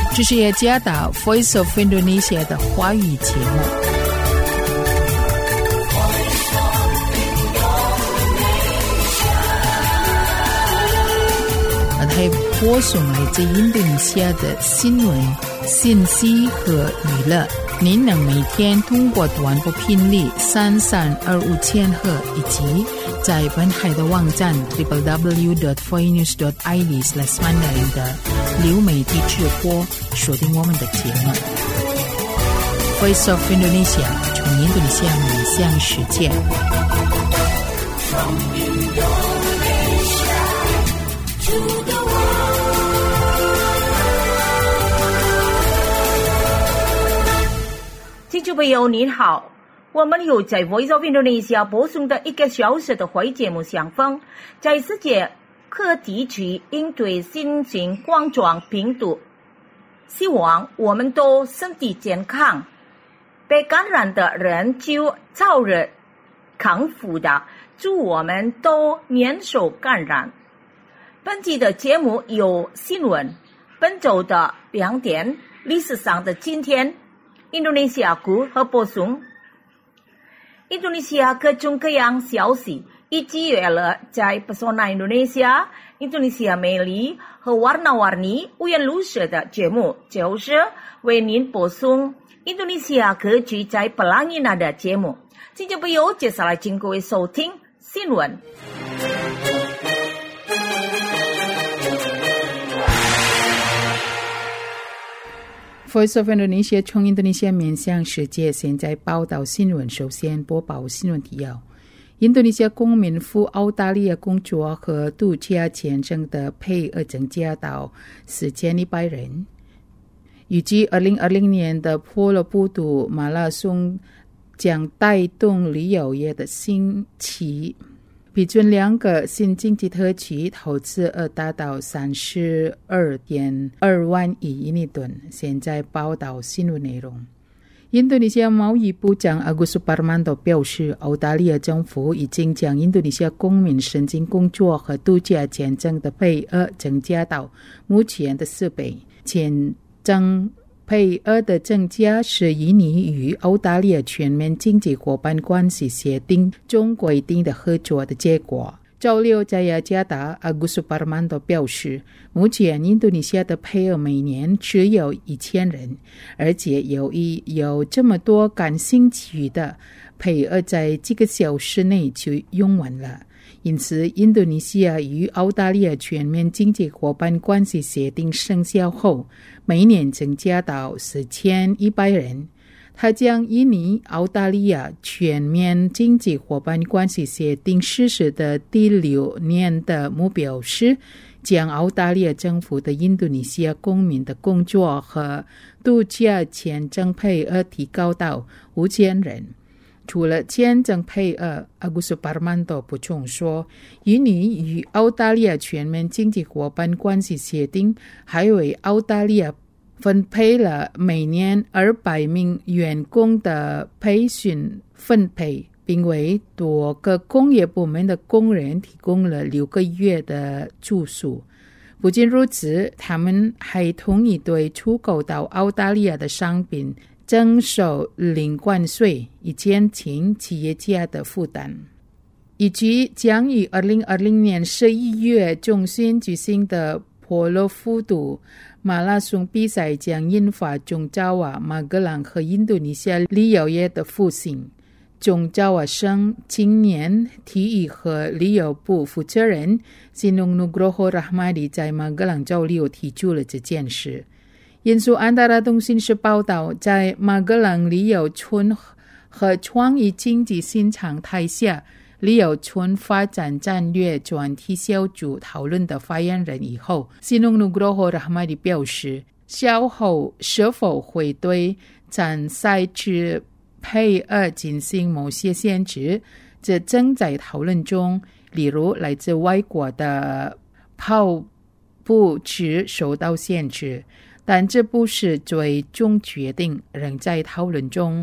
这是雅加达 Voice of Indonesia 的华语节目。还播送来自印度尼西亚的新闻、信息和娱乐。您能每天通过短波频率3325千赫以及在本海的网站 www.voinews.id/mandarin 的流媒体直播收听我们的节目。Voice of Indonesia 从印度尼西亚面向世界。 听众朋友您好，我们有在 Voice of Indonesia 播送的1个小时的华语节目相逢，在世界各地区应对新型冠状病毒，希望我们都身体健康，被感染的人就早日康复的，祝我们都免受感染。本期的节目有新闻，本周的亮点，历史上的今天，印度尼西亚股和播送。印度尼西亚各种各样消息以及娱乐在 Pesona Indonesia、印度尼西亚美丽和warna-warni 五颜六色的节目，就是为您播送印度尼西亚各区在 Pelangina 的节目。听众朋友，接下来请各位收听新闻。 Voice of Indonesia 从印度尼西亚面向世界，现在报道新闻。首先播报新闻提要：印度尼西亚公民赴澳大利亚工作和度假签证的配额增加到4100人。预计2020年的婆罗布都马拉松将带动旅游业的兴起。批准2个新经济特区投资额达到 32.2 万亿印尼盾。现在报道新闻内容。印度尼西亚贸易部长 Agus Suparmanto 表示，澳大利亚政府已经将印度尼西亚公民申请工作和度假签证的配额增加到目前的4倍。签证配额的增加是印尼与澳大利亚全面经济伙伴关系协定中规定的合作的结果。周六在雅加达 Agus Suparmanto 表示，目前印度尼西亚的配额每年只有1000人，而且由于有这么多感兴趣的配额在几个小时内就用完了，因此印度尼西亚与澳大利亚全面经济伙伴关系协定生效后，每年增加到4100人。他将印尼澳大利亚全面经济伙伴关系协定实施的第6年的目标是将澳大利亚政府的印度尼西亚公民的工作和度假签证配额提高到5000人。除了签证配额， Agus Suparmanto 补充说，印尼与澳大利亚全面经济伙伴关系协定还为澳大利亚分配了每年200名员工的培训分配，并为多个工业部门的工人提供了6个月的住宿。不仅如此，他们还同意对出口到澳大利亚的商品征收零关税，以减轻企业家的负担。以及将于2020年11月中旬举行的婆罗布都马拉松比赛将引发中爪哇、马格朗和印度尼西亚旅游业的复兴。中爪哇省青年体育和旅游部负责人 Sinung Nugroho Rahmadi 在马格朗周六提出了这件事。印度安达拉通讯社报道，在马格朗旅游村和创意经济新常态下，旅游村发展战略专题小组讨论的发言人以后， Sinung Nugroho Rahmadi 表示，稍后是否会对参赛者配额进行某些限制，这正在讨论中，例如来自外国的跑步只受到限制，但这不是最终决定，仍在讨论中。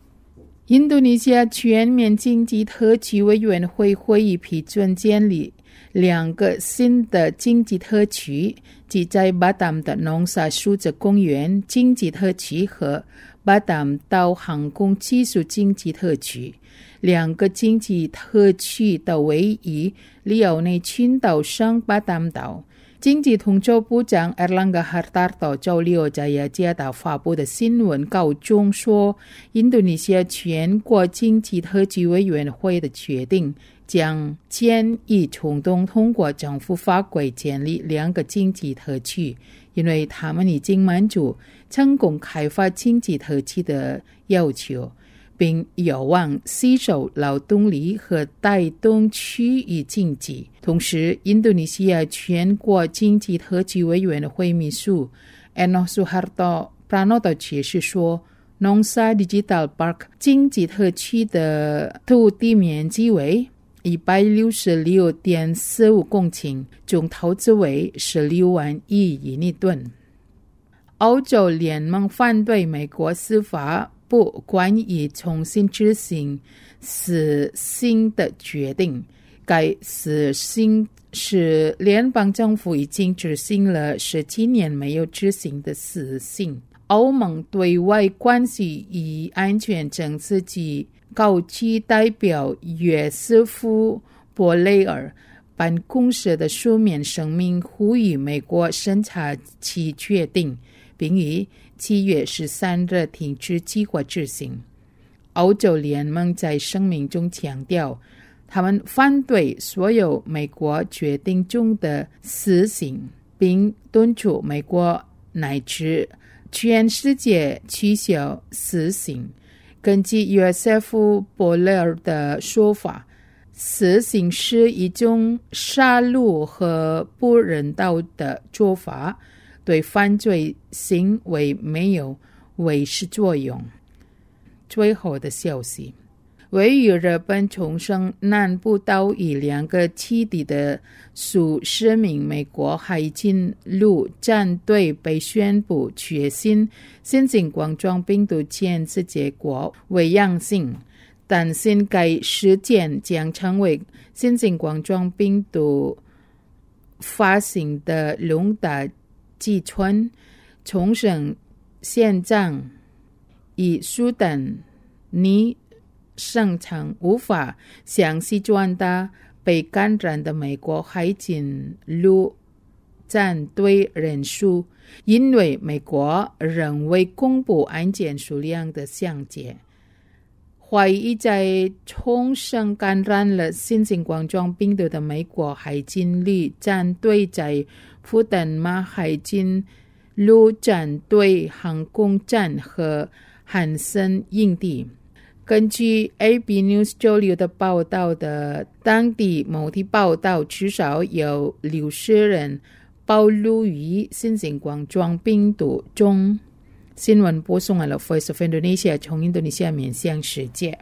印度尼西亚全面经济特区委员会会议批准建立 2个新的经济特区，即在巴淡的农沙数字公园经济特区和巴淡岛航空技术经济特区。2个经济特区都位于里奥内群岛上巴淡岛。经济统筹部长 Erlangga Hartarto 周六在雅加达发布的新闻告中说，印度尼西亚全国经济特区委员会的决定将建议冲动通过政府法规建立2个经济特区，因为他们已经满足成功开发经济特区的要求，并有望吸收劳动力和带动区域经济。同时，印度尼西亚全国经济特区委员会秘书 Eno Suharto Pranoto 解释说，Nongsa Digital Park 经济特区的土地面积为166.45公顷，总投资为16万亿印尼盾。欧洲联盟反对美国司法部关于重新执行死刑的决定。该死刑是联邦政府已经执行了17年没有执行的死刑。欧盟对外关系与安全政策局高级代表约瑟夫·博雷尔办公室的书面声明呼吁美国审查其决定，并于7月13日停止计划执行。欧洲联盟在声明中强调，他们反对所有美国决定中的死刑，并敦促美国乃至全世界取消死刑。根据约瑟夫·博雷尔的说法，死刑是一种杀戮和不人道的做法，对犯罪行为没有维持作用。最后的消息，位于日本冲绳南部岛屿2个基地的数10名美国海军陆战队被宣布确诊新型冠状病毒检测结果为阳性，担心该事件将成为新型冠状病毒发生的重大击穿。冲绳县长以苏丹尼声称无法详细转达被感染的美国海军陆战队人数，因为美国仍未公布案件数量的详节。怀疑在冲绳感染了新型冠状病毒的美国海军陆战队在福岛马海军陆战队航空站和汉森营地。根据 AB News 周六的报道的当地媒体报道，至少有60人暴露于新型冠状病毒中。新闻播送完了 Voice of Indonesia 从印度尼西亚面向世界。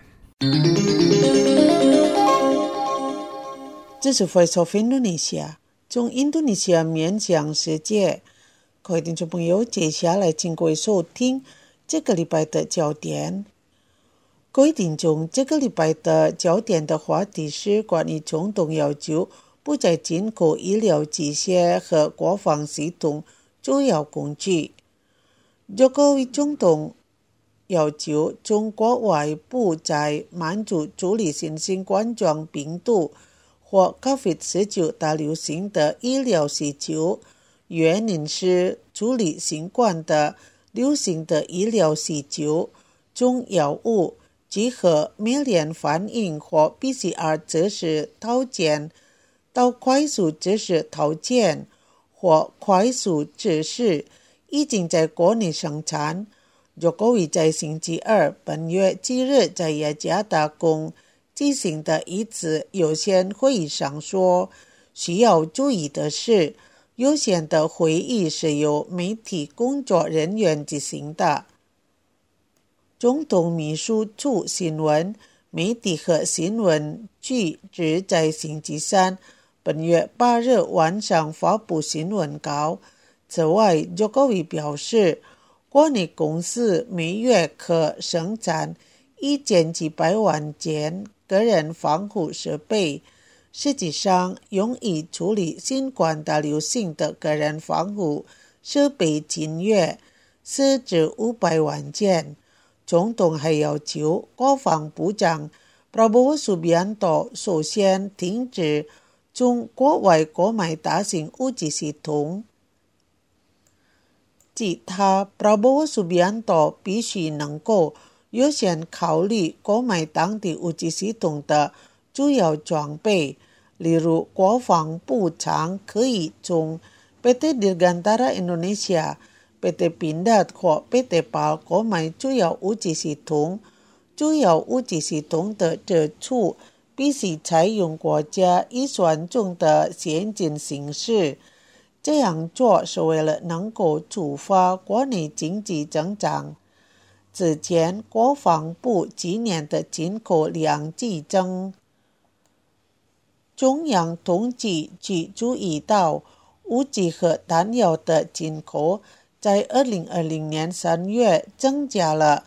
这是 Voice of Indonesia 从印度尼西亚面向世界。各位听众朋友，接下来请各位收听这个礼拜的焦点。各位听众，这个礼拜的焦点的话题是关于总统要求不再进口医疗机械和国防系统主要工具。Jokowi总统要求中国外部在满足处理新型冠状病毒或 COVID-19 大流行的医疗需求，原因是处理新冠的流行的医疗需求中药物结合免连反应或 PCR 测试套件到快速测试套件或快速测试已经在国内生产。Jokowi在星期二本月7日在雅加达宫进行的一次有线会议上说，需要注意的是，有线的会议是由媒体工作人员进行的。总统秘书处新闻媒体和新闻局只在星期三本月8日晚上发布新闻稿。此外， Jokowi 表示，国内公司每月可生产1000几百万件个人防护设备， 实际上用以处理新冠大流行的个人防护设备金额设置500万件。总统还要求国防部长 Prabowo Subianto 首先停止从国外购买大型武器系统。即他 Prabowo Subianto 必须能够优先考虑购买当地武器系统的主要装备，例如国防部长可以从 PT Dirgantara Indonesia PT Pindad 或 PT PAL 购买主要武器系统。主要武器系统的支出必须采用国家预算中的先进形式，这样做是为了能够触发国内经济增长。之前国防部今年的进口量激增。中央统计局注意到，武器和弹药的进口在2020年3月增加了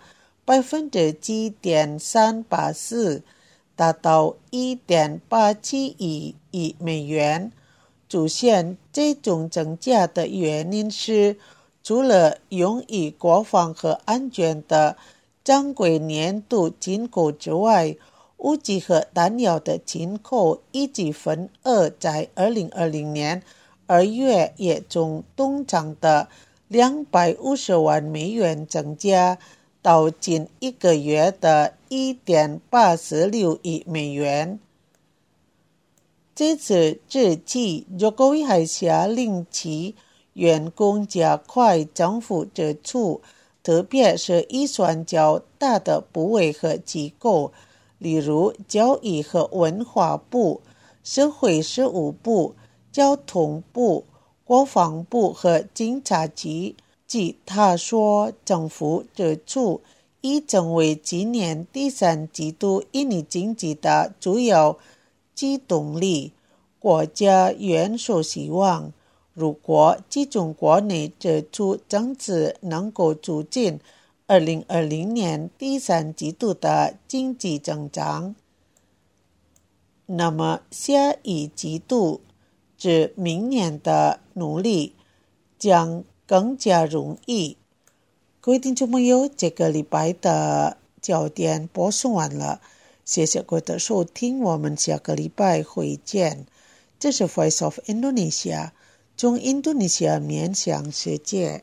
7.384%， 达到 1.87 亿美元。出现这种增加的原因是，除了用于国防和安全的正规年度进口之外，武器和弹药的进口以及份额在2020年2月也从通胀的250万美元增加到近一个月的 1.86 亿美元。这次之际，Jokowi还下令其员工加快政府支出，特别是预算较大的部位和机构，例如教育和文化部、社会事务部、交通部、国防部和警察局。即他说，政府支出已成为今年第3季度印尼经济的主要机动力。国家元首希望，如果集中国内支出增值能够促进2020年第3季度的经济增长，那么下一季度至明年的努力将更加容易。各位听众朋友，这个礼拜的焦点播送完了，谢谢各位的收听，我们下个礼拜会见。这是 Voice of Indonesia， 从印度尼西亚面向世界。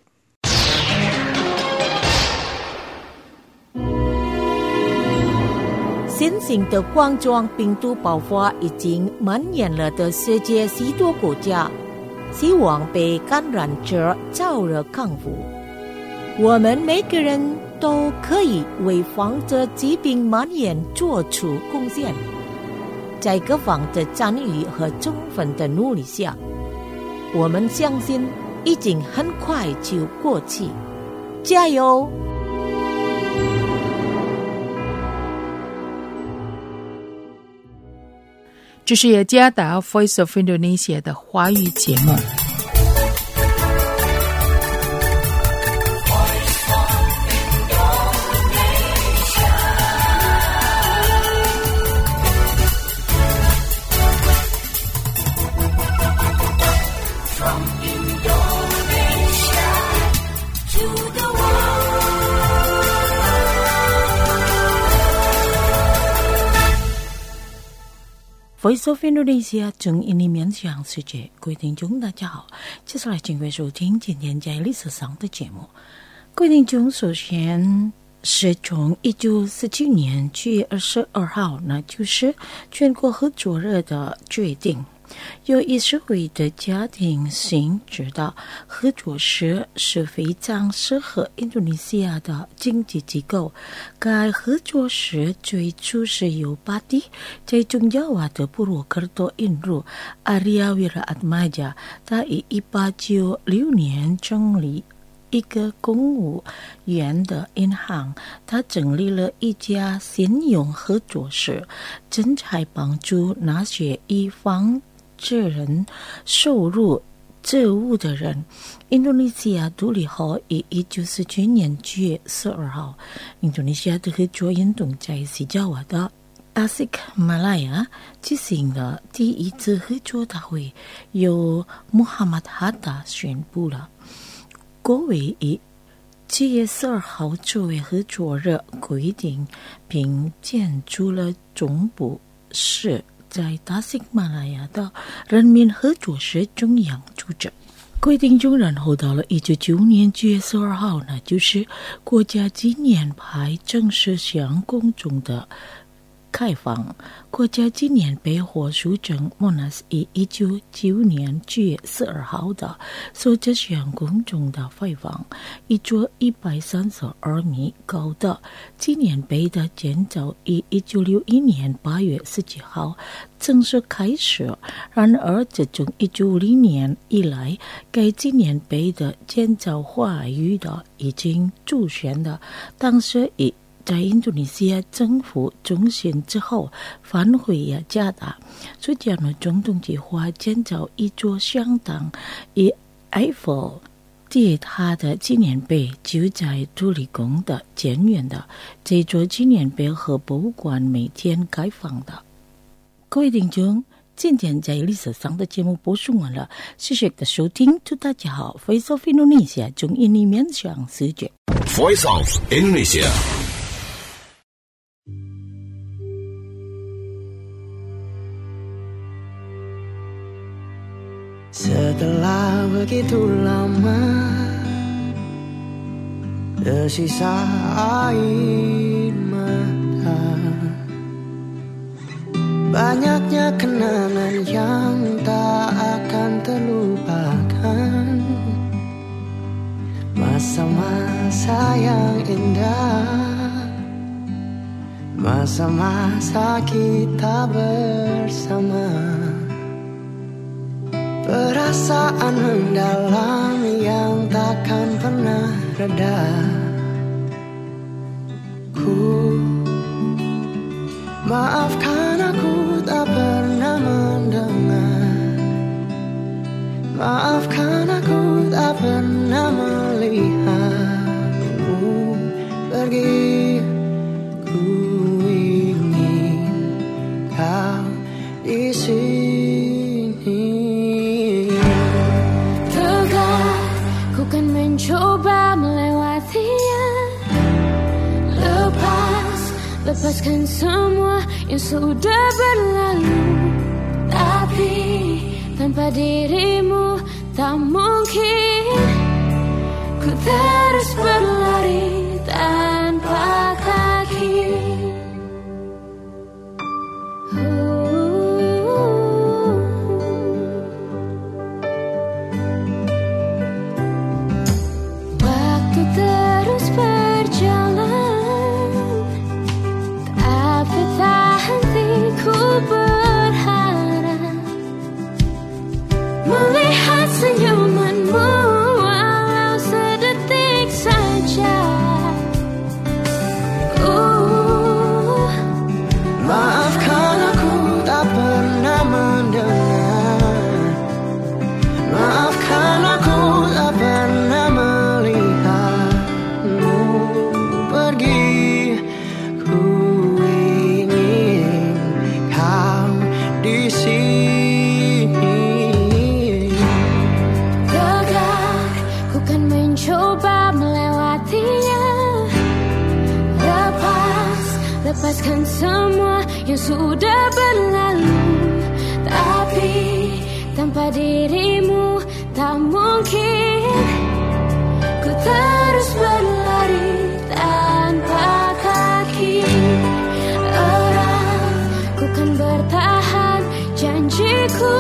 新型的冠状病毒爆发已经蔓延了的世界许多国家，希望被感染者早日康复。我们每个人都可以为防止疾病蔓延做出贡献。在各方的参与和充分的努力下，我们相信已经很快就过去。加油！ 这是雅加达 Voice of Indonesia 的华语节目。Voice of Indonesia 从印尼面向世界，各位听众大家好，接下来请各位收听今天在历史上的节目。各位听众，首先是从1947年7月22号，那就是全国合作日的决定。有议会的家庭性知道，合作社是非常适合印度尼西亚的经济机构。该合作社最初是由巴蒂在中亚瓦的布鲁克多引入，Arya Wiraatmaja，他于1896年成立一个公务员的银行，他成立了一家信用合作社，正在帮助那些以防止人收入债务的人。印度尼西亚独立后，于1947年9月12号，印度尼西亚的合作运动在西爪哇的 Tasikmalaya进行了第一次合作大会，由穆罕默德Hatta宣布了。国会以7月12号作为合作日规定，并建筑了总部是在达西马拉雅的人民合作社中央组织。规定中，然后到了1995年9月12号呢，就是国家纪念牌正式向公众的开放。国家纪念碑获书证 Monas 以1995年9月12号的首次向公众的开放，一座132米高的纪念碑的建造于1961年8月17号正式开始。然而自从1950年以来，该纪念碑的建造话语的已经出现了。当时在印度尼西亚政府中心之后，反悔也加大，苏加诺总统计划建造一座相当于埃菲尔铁塔的纪念碑，就在土里宫的前院的这座纪念碑和博物馆每天开放的。各位听众，今天在历史上的节目播送完了，谢谢的收听，祝大家好。Voice of Indonesia 从印尼面向世界。 Voice of Indonesia。 Setelah begitu lama tersisa air mata, banyaknya kenangan yang tak akan terlupakan, masa-masa yang indah, masa-masa kita bersama. Perasaan mendalam yang takkan pernah reda. Maafkan aku tak pernah mendengar, maafkan aku tak pernah melihatmu pergi. Ku ingin kau di sini. Coba melewatinya, lepaskan semua yang sudah berlalu. Tapi tanpa dirimu tak mungkin ku terus berlari tanpa kaki. Senyumanmu walau sedetik saja. Maafkan aku tak pernah mendengar, maafkan aku tak pernah melihatmu pergi. Ku ingin kau di sini. Coba melewatinya, lepaskan semua yang sudah berlalu. Tapi tanpa dirimu tak mungkin ku terus berlari tanpa kaki. Erat ku kan bertahan, janjiku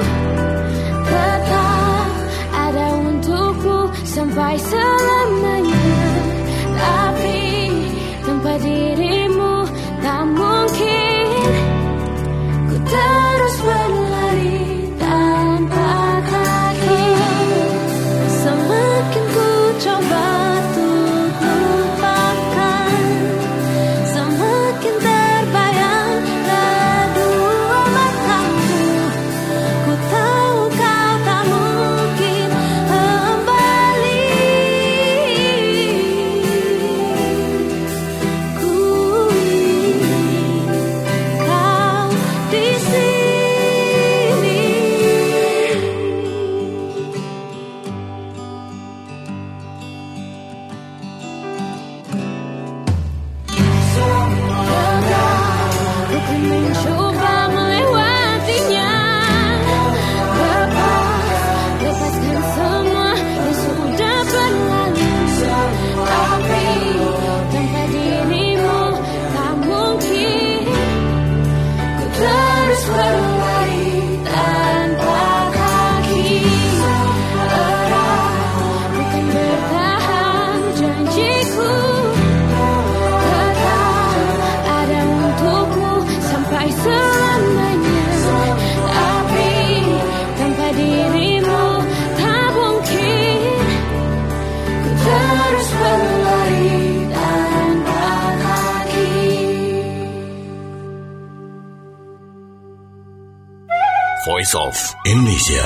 tetap ada untukmu sampai selamanya. Tapi tanpa dirimu tak mungkin ku terus berlari tanpa kaki. Semakin ku coba untuk lupakan, semakin terbayang kedua matamu. Ku tahu kau tak mungkin kembali. Voice of Indonesia.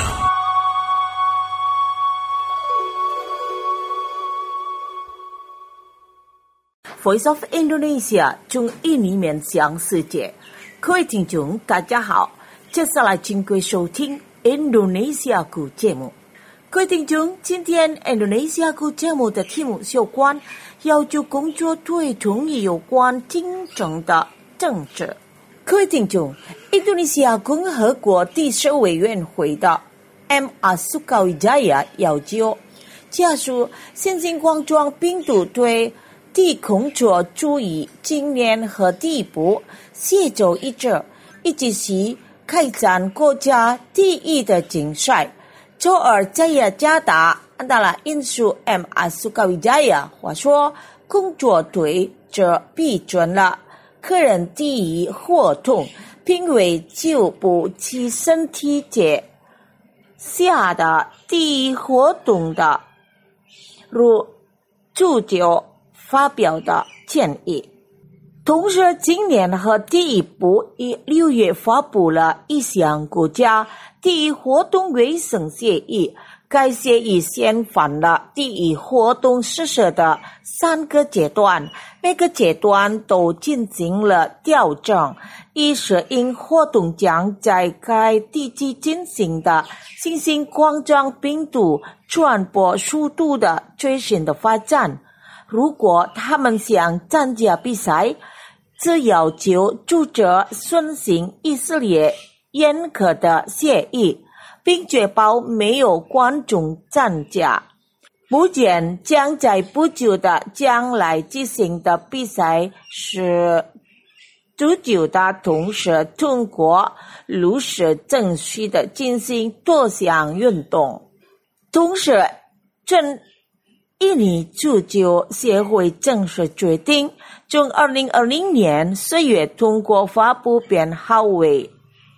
Voice of Indonesia 中印尼面向世界，各位听众大家好，接下来请各位收听 Indonesia 股节目。各位听众，今天 Indonesia 股节目的题目有关要求工作对中医有关竞争的政治。各位听众，印度尼西亚共和国地设委员会的 M.A. Sukawijaya 要求加速新型冠状病毒对地工作注意今年和第一步协助一致，以及是开展国家第一的竞赛。周二在雅加达安达拉因素 M.A. Sukawijaya 话说，工作队这批准了个人第一活动，并为9部其身体节下的第一活动的如主角发表的建议。同时，今年和第一部于6月发布了一项国家第一活动卫生协议。该协议先反了第一活动实施的3个阶段，每个阶段都进行了调整，以适应活动将在该地区进行的新型冠状病毒传播速度的最新的发展。如果他们想参加比赛，只要求主者遵行以色列严格的协议，并确保没有观众参加。目前将在不久的将来进行的比赛是足球的同时通过如实正序的进行多项运动。同时，正印尼足球协会正式决定，从2020年4月通过发布编号为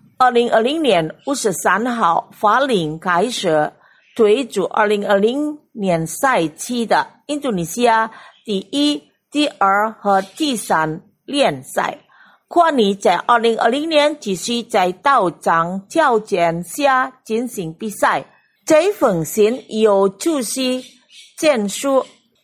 2020年53号法令开始对主2020年赛期的印度尼西亚第1、第2和第3联赛。跨年在2020年继续在道场条件下进行比赛。这封信由主席简述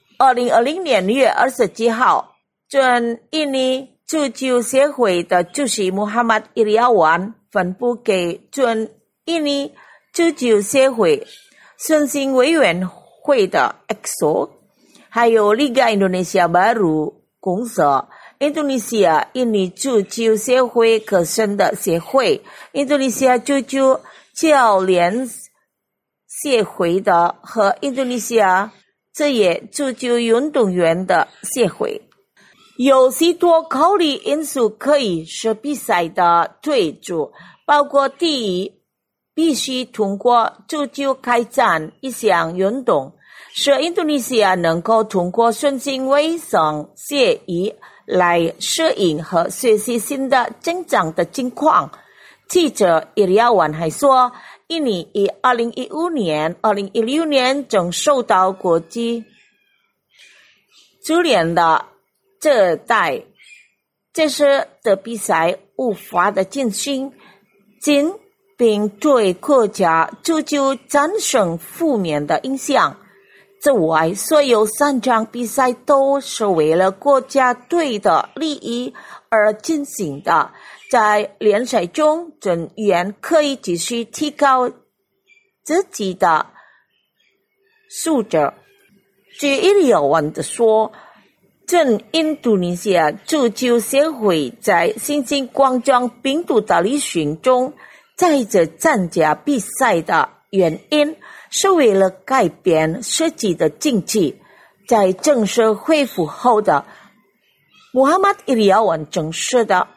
2020年6月27号，准印尼足球协会的主席穆罕默德·伊利亚万分布给准印尼足球协会申请委员会的 EXO， 还有 Liga Indonesia Baru 公社、印度尼西亚印尼足球协会科生的协会、印度尼西亚足球教练协会的和印度尼西亚职业足球运动员的协会。有许多考虑因素可以使比赛的对主，包括第一，必须通过足球开展一项运动，使印度尼西亚能够通过顺行卫生协议来适应和学习新的增长的情况。记者伊利亚万还说，印尼于2015年、2016年正受到国际足联的这代这时的比赛无法的进行，并对国家足球产生负面的影响。此外，所有3场比赛都是为了国家队的利益而进行的。在联赛中，成员可以继续提高自己的素质。据伊利亚万的说，正印度尼西亚足球协会在新型冠状病毒的旅行中再次参加比赛的原因是为了改变实际的经济。在正式恢复后的穆罕默德·伊利亚万证实的，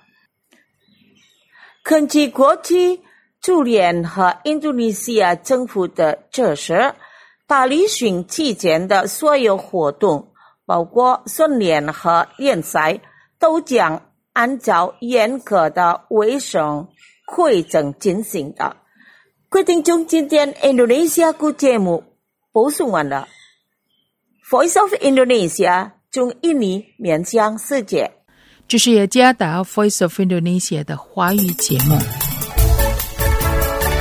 根据国际足联和印度尼西亚政府的指示，大旅行期间的所有活动，包括训练和联赛，都将按照严格的卫生规则进行的。各位听众，今天 Indonesia 股节目播送完了。Voice of Indonesia 从印尼面向世界。 这是雅加达 Voice of Indonesia 的华语节目。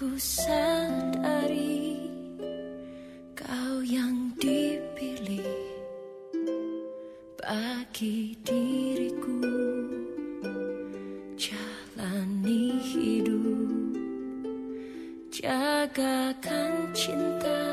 Ku sadari kau yang dipilih bagi diriku, jalani hidup, jagakan cinta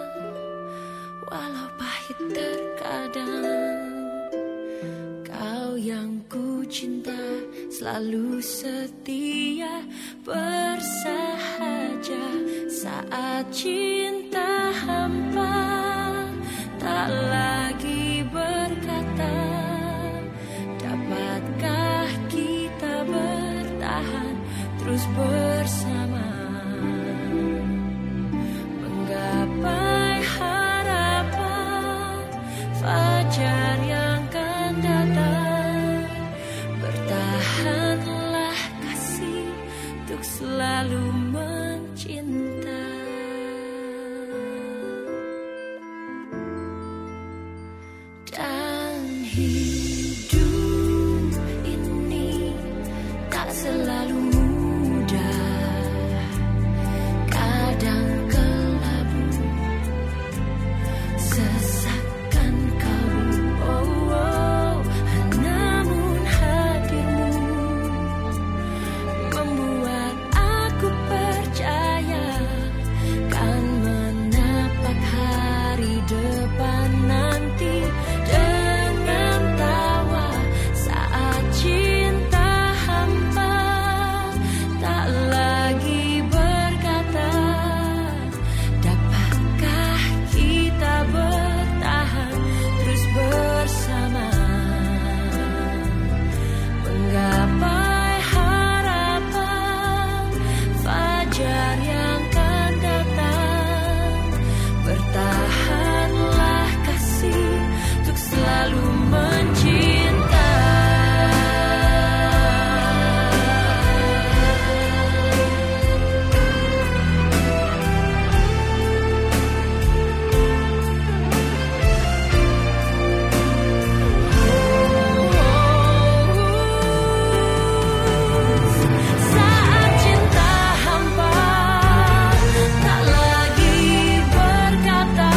walau pahit terkadang. Kau yang ku cinta selalu setia bersahaja saat cinta hampa, tak lagi berkata dapatkah kita bertahan terus bersama menggapai harapan fajar yang akan datang. Bertahanlah kasih untuk selalu mencinta. Dan hidup ini tak selalu mudah, kadang kelabu, sesakan kalbu, namun hadirmu membuat aku percaya kan menapak hari depan nanti dengan tawa saat cinta hampa, tak lagi berkata dapatkah kita bertahan terus bersama menggapai harapan fajar yang akan datang. Bertahanlah kasih untuk selalu mencinta. Saat cinta hampa, tak lagi berkata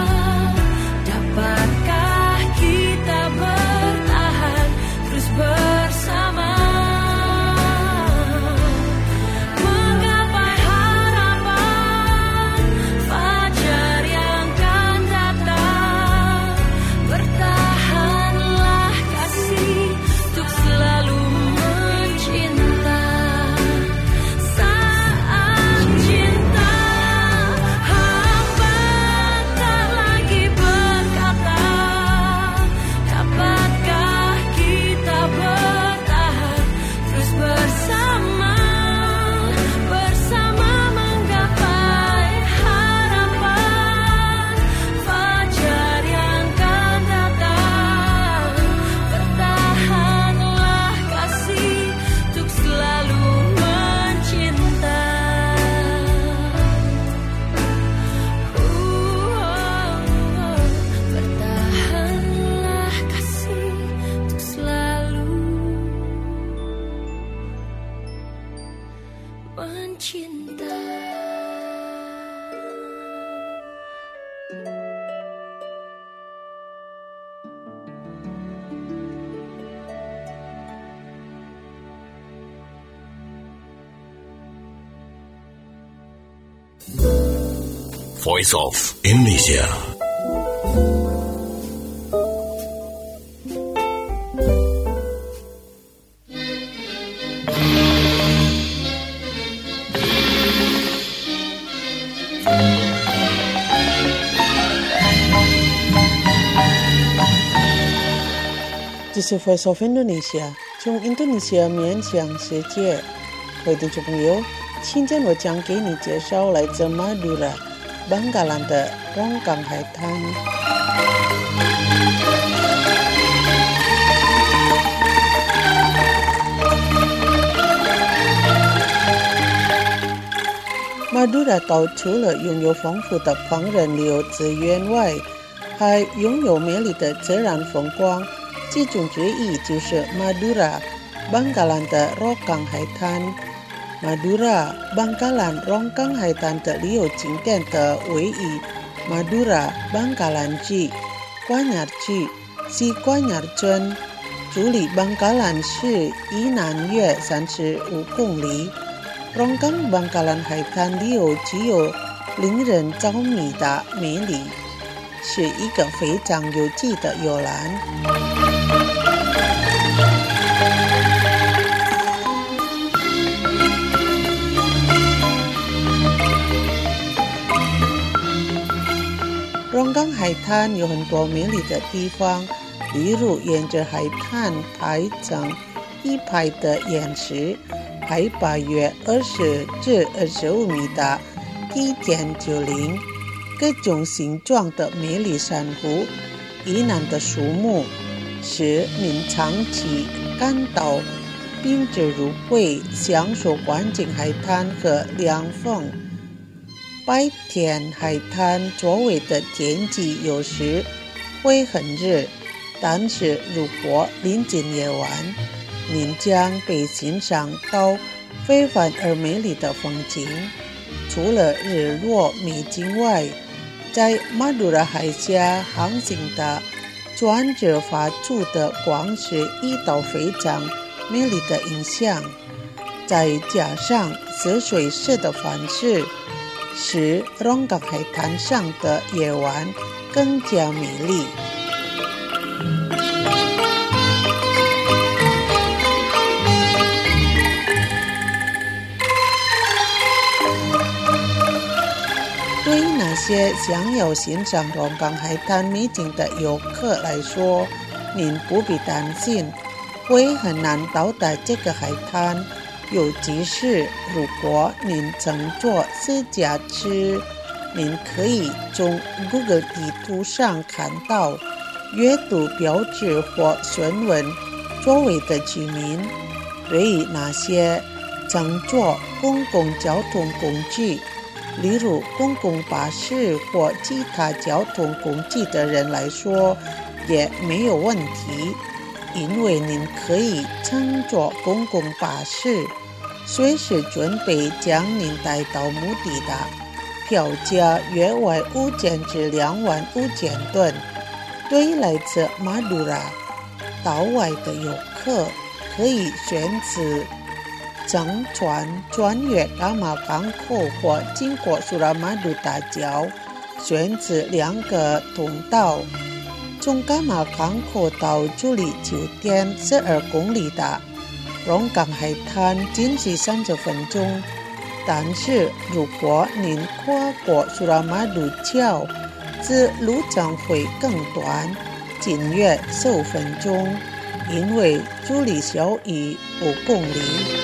dapatkah kita bertahan terus bersama menggapai harapan fajar yang akan datang. Bertahanlah kasih untuk selalu mencinta. Saat cinta hampa, tak lagi berkata dapatkah kita bertahan terus bersama menggapai harapan fajar yang akan datang. Bertahanlah kasih untuk selalu mencinta. Bertahanlah kasih untuk selalu mencinta. Voice of Indonesia. 这是 Voice of Indonesia， 从印度尼西亚面向世界。各位听众朋友，今天我将给你介绍来自马杜拉、邦嘎兰的龙岗海滩。马杜拉岛除了拥有丰富的矿燃料资源外，还拥有美丽的自然风光，其中之一就是马杜拉、邦嘎兰的龙岗海滩。 马杜拉、邦加兰、龙岗海滩的旅游景点的唯一马杜拉邦加兰季、关雅季、西关雅镇，距离邦加兰市以南约35公里。龙岗邦加兰海滩旅游具有令人着迷的魅力，是一个非常有趣的游览。龙岗海滩有很多美丽的地方，例如沿着海滩排成一排的岩石，海拔约20至25米的梯田丘陵，各种形状的美丽珊瑚，宜兰的树木，使民长期感到宾至如归，享受环境海滩和凉风。白天海滩周围的天气有时会很热，但是如果临近夜晚，您将被欣赏到非凡而美丽的风景。除了日落美景外，在马杜拉海峡航行的转折发出的光是一道非常美丽的影像，再加上色水色的方式，使龙岗海滩上的夜晚更加美丽。对于那些想要欣赏龙岗海滩美景的游客来说，您不必担心会很难到达这个海滩，尤其是如果您乘坐私家车，您可以从 Google 地图上看到阅读标志或询问周围的居民。对于那些乘坐公共交通工具，例如公共巴士或其他交通工具的人来说，也没有问题，因为您可以乘坐公共巴士，随时准备将您带到目的地，票价约为5000至25000盾。对于来自马杜拉岛外的游客，可以选择乘船穿越伽马港口或经过苏拉马杜大桥，选择2个通道，从伽马港口到距离酒店12公里的龙岗海滩仅需30分钟，但是如果您跨过苏拉马杜桥，则路程会更短，仅约15分钟，因为距离小于5公里。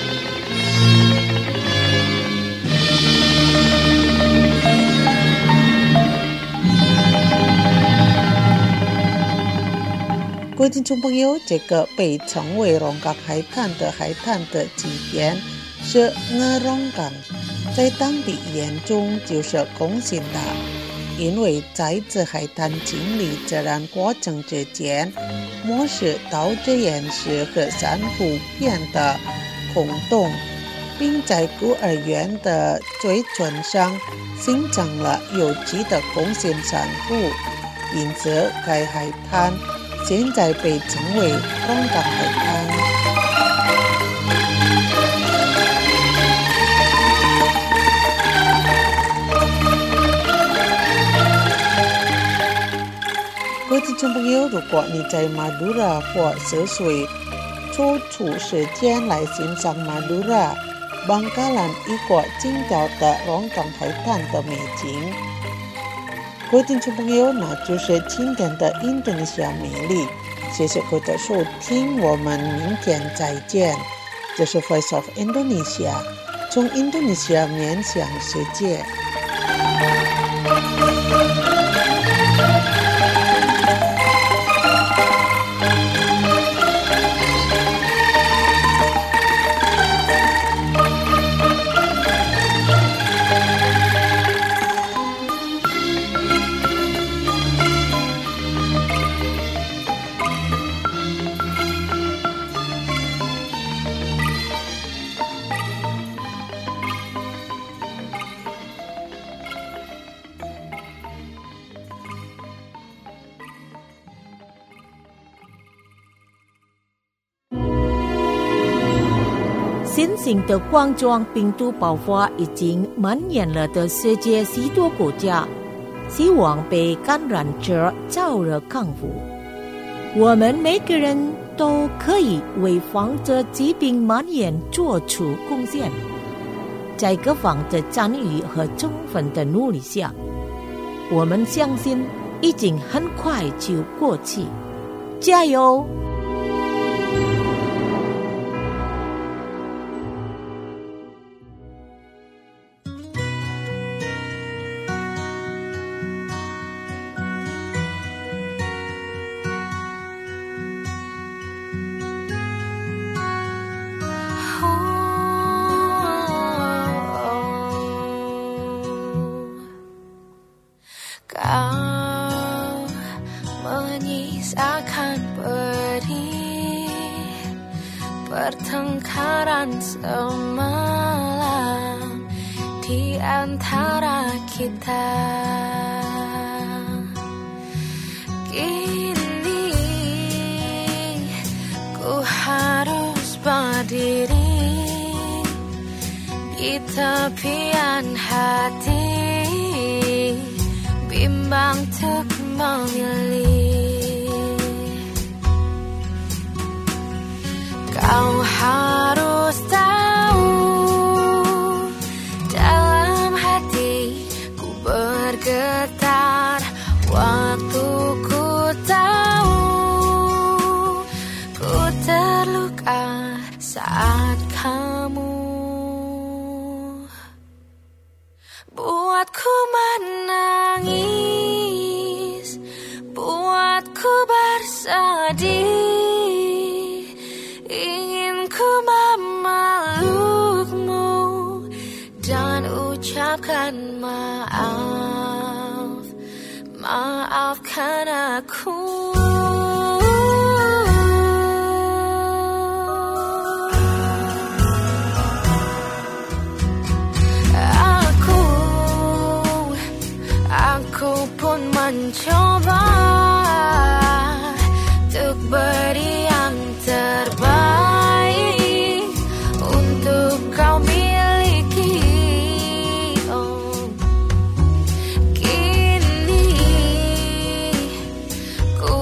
各位听众朋友，这个被称为龙岗海滩的起点是龙岗，在当地眼中就是空心的，因为在这海滩经历自然过程之间，磨蚀导致岩石和珊瑚变得空洞，并在孤儿园的嘴唇上形成了有机的空心珊瑚，因此该海滩现在被称为龙岗海滩。各位听众朋友，如果你在马杜拉或涉水抽出时间来欣赏马杜拉、邦加兰一个近郊的龙岗海滩的美景，各位听众朋友，那就是今天的印度尼西亚美丽。谢谢各位的收听，我们明天再见。这是 Voice of Indonesia， 从印度尼西亚面向世界。 新型的冠状病毒爆发已经蔓延了的世界许多国家，希望被感染者早日康复。我们每个人都可以为防止疾病蔓延做出贡献。在各方的参与和充分的努力下，我们相信已经很快就过去。加油！ Kau menyisakan pedih pertengkaran semalam di antara kita. Kini ku harus berdiri di tepian hati, bimbang untuk memilih. Kau harus tahu, dalam hati ku bergetar waktu ku tahu ku terluka saat kamu buatku menangis, buatku bersedih, ingin ku memelukmu dan ucapkan maaf, maafkan aku. Aku pun mencoba untuk beri yang terbaik untuk kau miliki. Oh, kini ku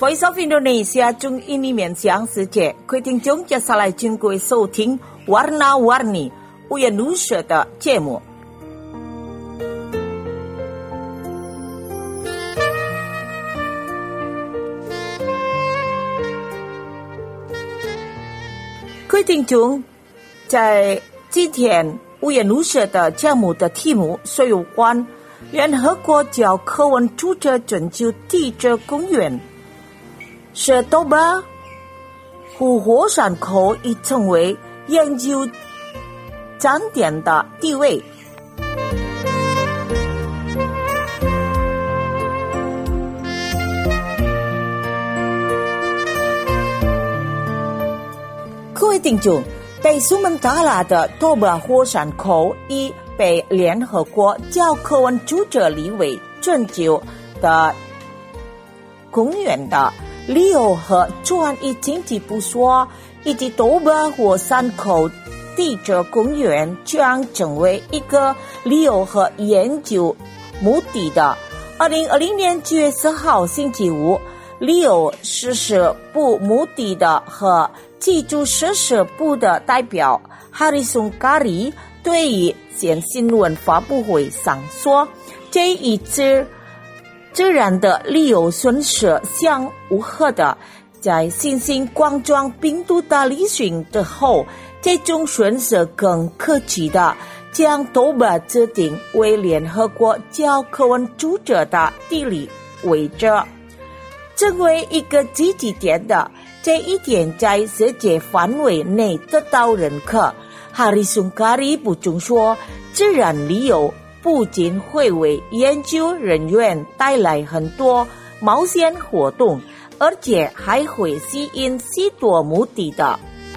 Voice of Indonesia 中印尼面向世界，各位听众接下来经过收听 Warna-Warni 五颜六色的节目。各位听众，在今天五颜六色的节目的题目是有关联合国教科文组织拯救地质公园，是多巴湖火山口已成为研究站点的地位。各位听众，被苏门答腊的多巴火山口已被联合国教科文组织列为拯救的公园的理由和专业经济部说，以及多巴火山口地质公园将成为一个理由和研究目的的。2020年9月4号星期五，理由实施部目的的和记住实施部的代表哈里松卡里对于现新闻发布会上说，这一自然的理由损失相吻合的，在新型冠状病毒的历史之后，这种损失更可惜的将多巴指定为联合国教科文组织的地理位置，成为一个积极点的。这一点在世界范围内得到认可。哈里松卡里补充说，自然理由不仅会为研究人员带来很多冒险活动，而且还会吸引许多目的的。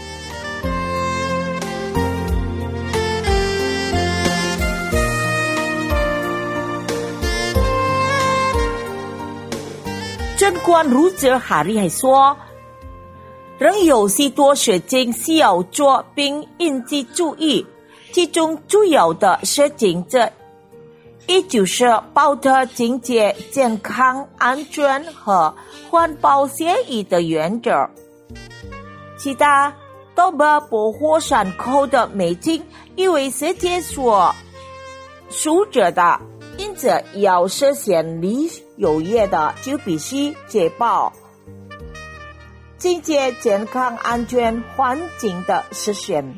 尽管如此，哈里还说，仍有许多事情需要做并引起注意，其中主要的事情之一就是保持经济、健康、安全和环保协议的原则。其他多巴火山口的美景因为世界所熟知的，因此要实现旅游业的就必须确保经济、健康、安全、环境的实现。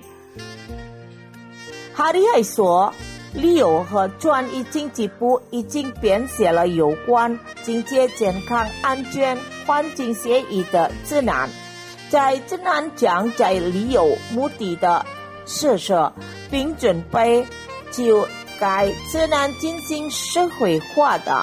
哈里还说，旅游和专业经济部已经编写了有关经济、健康、安全、环境协议的指南，在指南将在旅游目的的实施，并准备就该指南进行社会化的。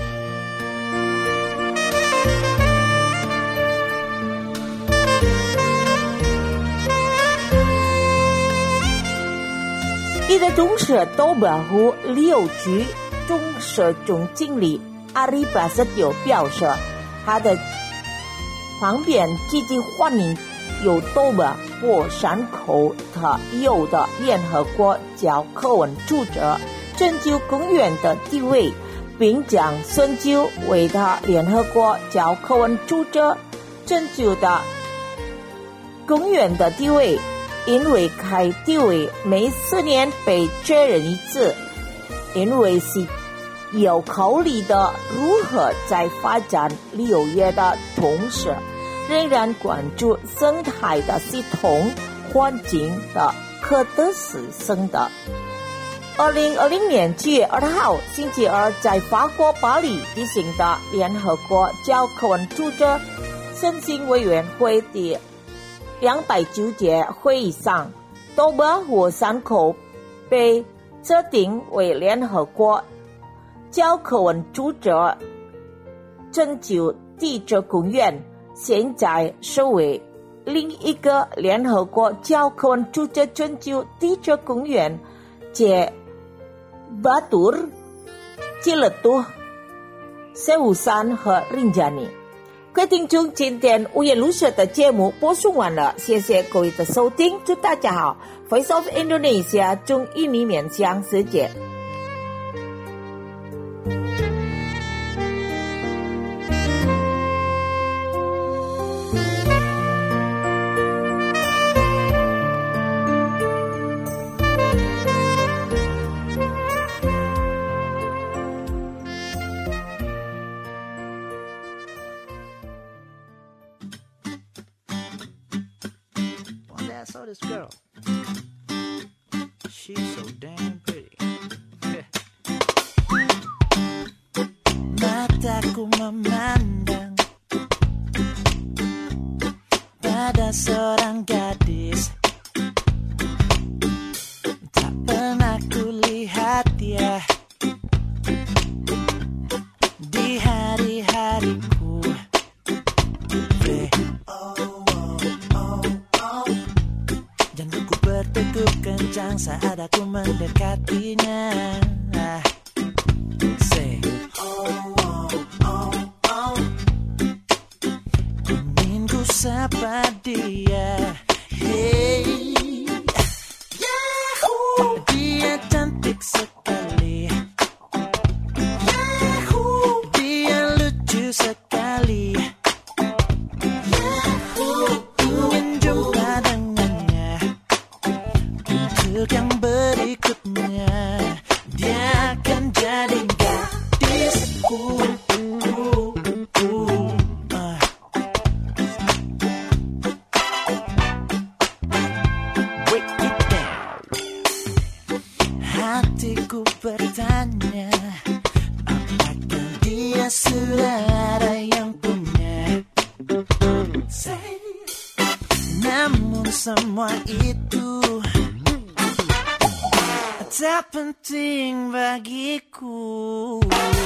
一个同时，多巴湖旅游局董事总经理阿里巴斯丢表示，他的方面积极欢迎由多巴火山口的有的联合国教科文组织拯救公园的地位，并将深究为他联合国教科文组织拯救的公园的地位。因为该地位每4年被确认一次，因为是有考虑的如何在发展旅游业的同时，仍然关注生态的系统、环境的可得失性的。2020年9月2号星期二，在法国巴黎举行的联合国教科文组织申请委员会第209届会议上，多巴火山口被指定为联合国教科文组织拯救地质公园，现在是为另一个联合国教科文组织拯救地质公园在巴图尔、基勒多、塞乌山和林加尼。各位听众，今天五颜六色的节目播送完了，谢谢各位的收听，祝大家好。Voice of Indonesia 中印尼面向世界。 this girl. She's so damn pretty. Mataku memandang pada seorang gadis, tak pernah kulihat dia di hari-hariku. Jantungku berdegup kencang saat aku mendekatinya. Say, ingin ku sapa dia. Hey, dia cantik sekali. Dia lucu sekali. Ingin jumpa dengannya untuk yang berikutnya. Dia akan jadi gadisku. Break it down. Hatiku bertanya, apakah dia sudah ada yang punya? Namun semua itu tak penting bagiku.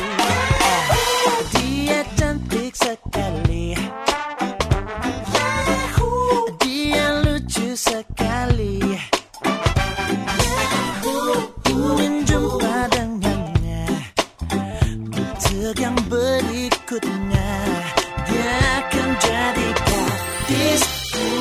Dia cantik sekali. Dia lucu sekali. Ingin jumpa dengannya untuk yang berikutnya. Dia akan jadi gadisku.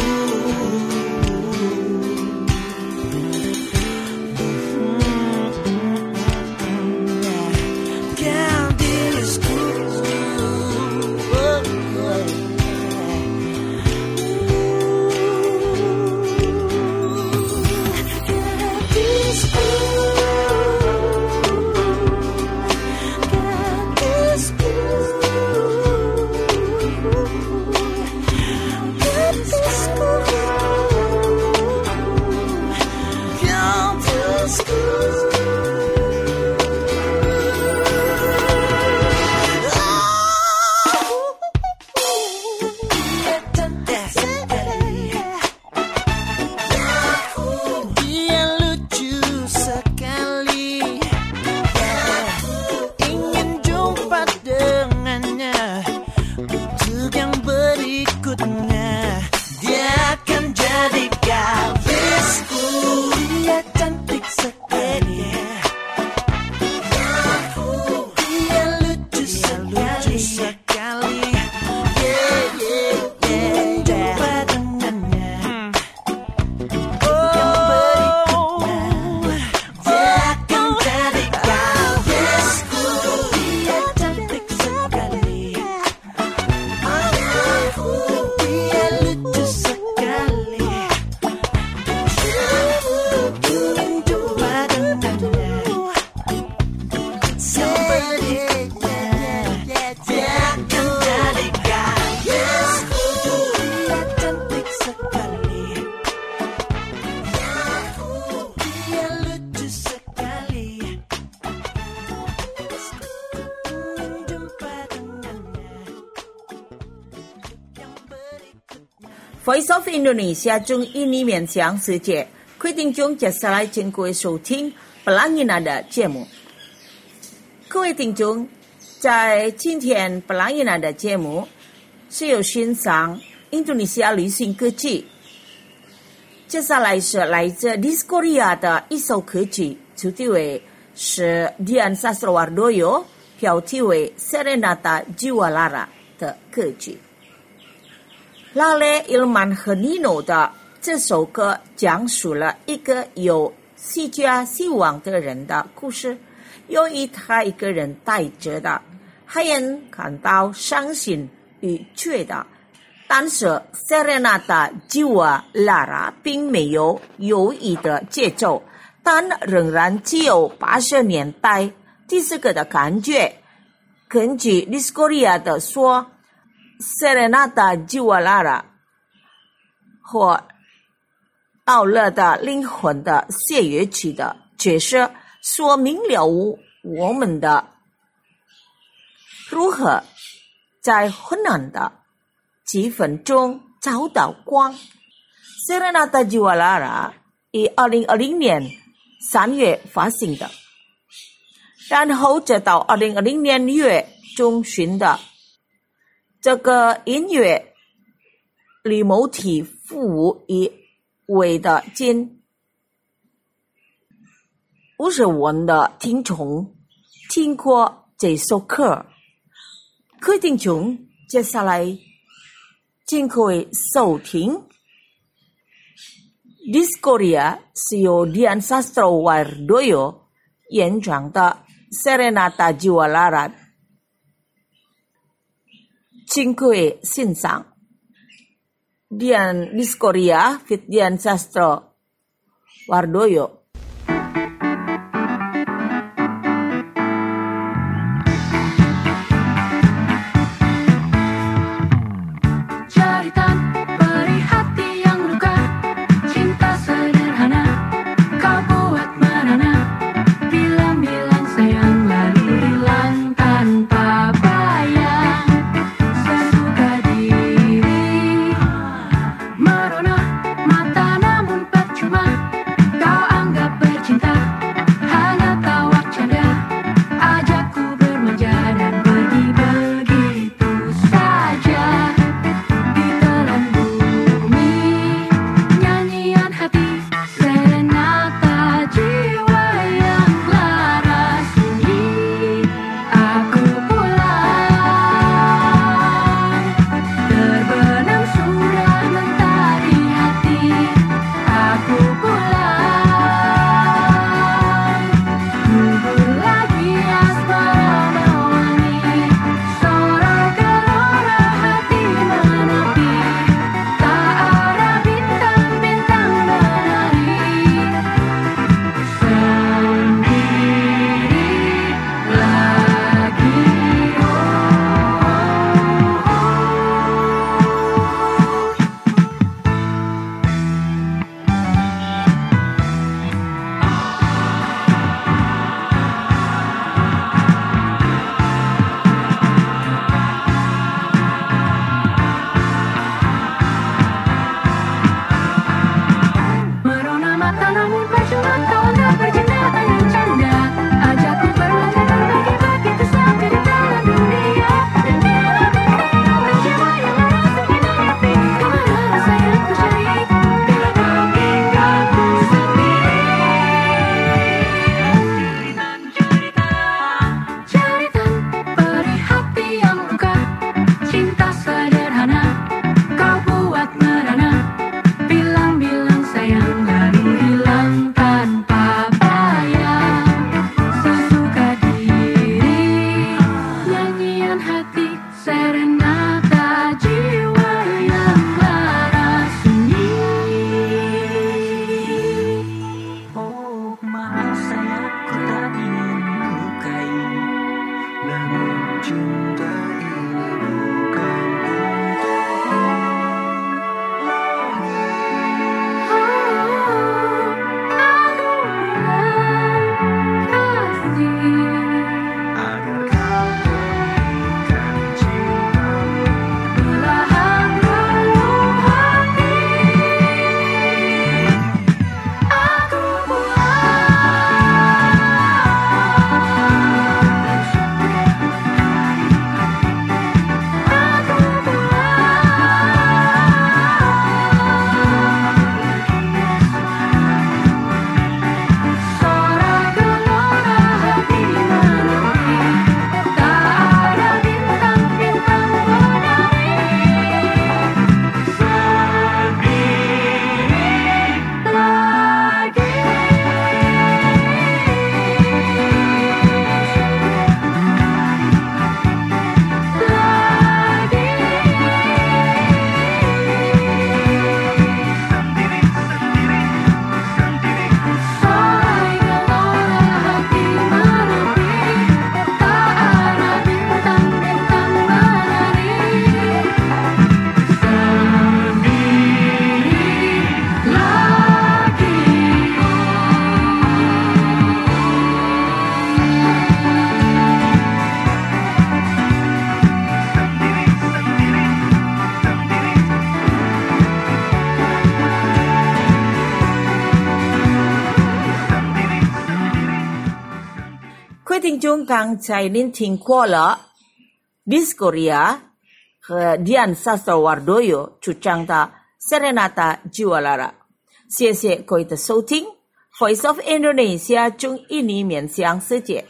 Voice of Indonesia 中印尼勉强世界，规定中接下来请各位收听布朗伊娜的节目。各位听众，在今天布朗伊娜的节目是有欣赏印度尼西亚流行歌曲。接下来是来自 Diskoria 的一首歌曲，主题为是 Dian Sastrowardoyo 标题为 Serenata Jiwa Lara 的歌曲。拉雷伊曼和尼诺的这首歌讲述了一个有希家希望的人的故事，由于他一个人带着的，还人感到伤心与绝的。但是 Serenata Jiwa Lara 并没有优异的节奏，但仍然具有80年代第四个的感觉。根据 Diskoria 的说，Serenata Jiwa Lara 或奥勒的灵魂的谢乐曲的角色说明了我们的如何在昏暗的气氛中找到光。Serenata Jiwa Lara 以2020年3月发行的，然后直到2020年1月中旬的。这个音乐李某体服务以为的近50万的听众听过这首歌。各位听众，接下来请各位收听 Diskoria 是由 Dian Sastrowardoyo 演唱的 Serenata Jiwa Lara， 请各位欣赏 Dian Diskoria with Dian Sastrowardoyo。 听众刚才您听过了 Diskoria 和 Dian Sastrowardoyo 主唱的 Serenata Jiwalara。谢谢各位的收听 Voice of Indonesia 中印尼面向世界。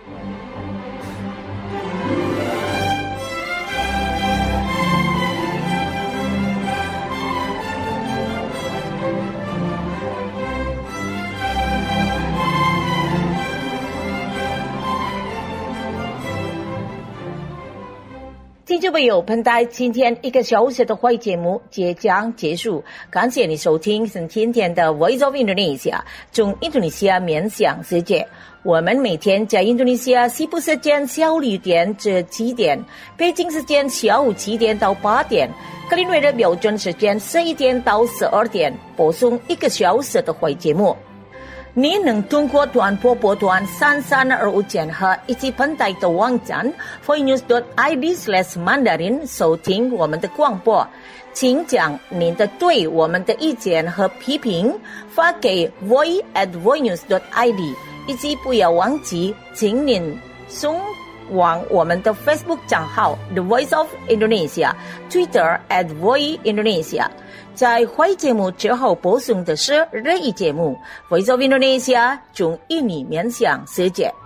听众朋友，本台今天1个小时的会节目即将结束，感谢你收听今天的 Voice of Indonesia 中印度尼西亚面向世界。我们每天在印度尼西亚西部时间下午6点至7点，北京时间下午7点到8点，格林威治标准时间11点到12点播送1个小时的会节目。你能通过短波波段3325千赫以及本台的网站 voinews.id/mandarin 收听我们的广播。请将您的对我们的意见和批评发给 voi@voinews.id， 以及不要忘记请您送往我们的 Facebook 账号 The Voice of Indonesia， Twitter @voindonesia。在会节目之后播送的是日语节目 Voice of Indonesia 中印尼面向世界。